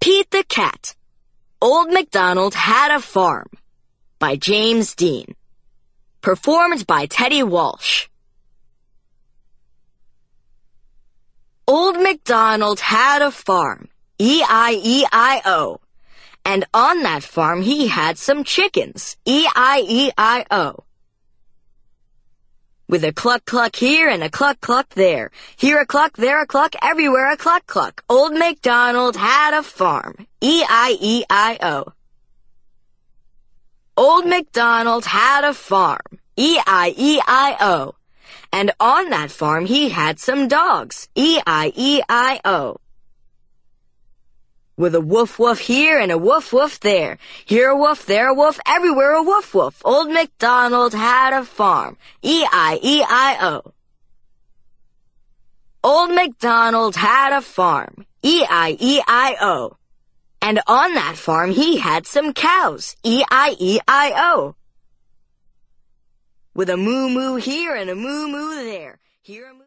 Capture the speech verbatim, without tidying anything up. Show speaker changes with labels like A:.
A: Pete the Cat. Old MacDonald Had a Farm by James Dean. Performed by Teddy Walsh. Old MacDonald had a farm, E I E I O. And on that farm he had some chickens, E I E I O. With a cluck-cluck here and a cluck-cluck there. Here a cluck, there a cluck, everywhere a cluck-cluck. Old MacDonald had a farm, E I E I O. Old MacDonald had a farm, E I E I O. And on that farm he had some dogs, E I E I O. With a woof-woof here and a woof-woof there. Here a woof, there a woof, everywhere a woof-woof. Old MacDonald had a farm, E I E I O. Old MacDonald had a farm, E I E I O. And on that farm he had some cows, E I E I O. With a moo-moo here and a moo-moo there. Here a moo